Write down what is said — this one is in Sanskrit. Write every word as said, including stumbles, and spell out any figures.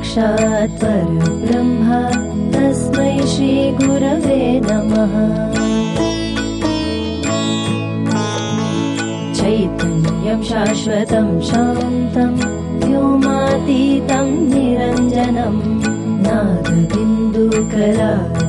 साक्षात् परब्रह्म तस्मै श्रीगुरवे नमः। चैतन्यं शाश्वतं शान्तं व्योमातीतं निरञ्जनं नादबिन्दुकलातीतं